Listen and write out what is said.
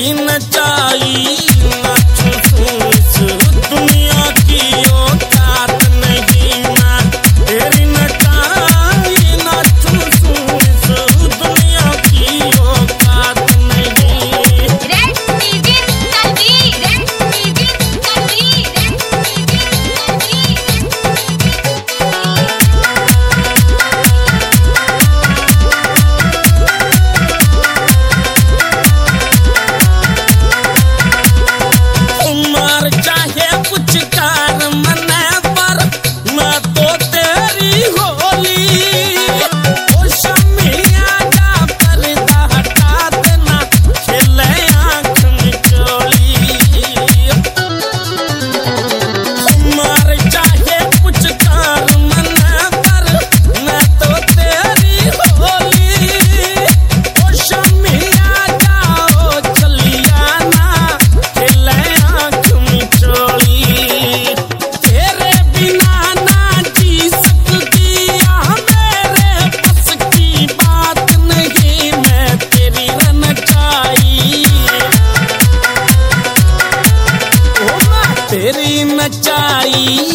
तेरी नचाई नाचूं इस दुनिया की औकात नहीं मैं, तेरी नचाई नाचूं इस दुनिया की औकात नहीं। रेड म्यूजिक करवी, रेड म्यूजिक करवी, रेड म्यूजिक उमर चाहे कुछ कार मने पर मैं तो तेरी होली। ओ शमिया जा पर्दा हटा देना खिले आँख में चोली। उमर चाहे कुछ कार मने पर मैं तो तेरी होली। ओ शमिया जाओ चलिया ना खिले आँख में चोली। तेरे बिना ना जी सकती मेरे बस की बात नहीं, मैं तेरी नचाई ओ मैं तेरी नचाई